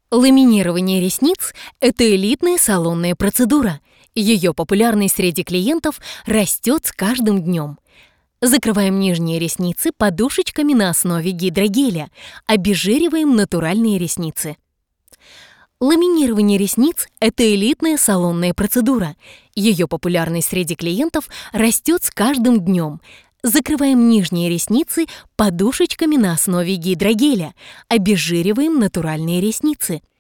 Ламинирование ресниц– это элитная салонная процедура. Ее популярность среди клиентов растет с каждым днем. Закрываем нижние ресницы подушечками на основе гидрогеля, обезжириваем натуральные ресницы. Ламинирование ресниц– это элитная салонная процедура. Ее популярность среди клиентов растет с каждым днем. Закрываем нижние ресницы подушечками на основе гидрогеля, обезжириваем натуральные ресницы.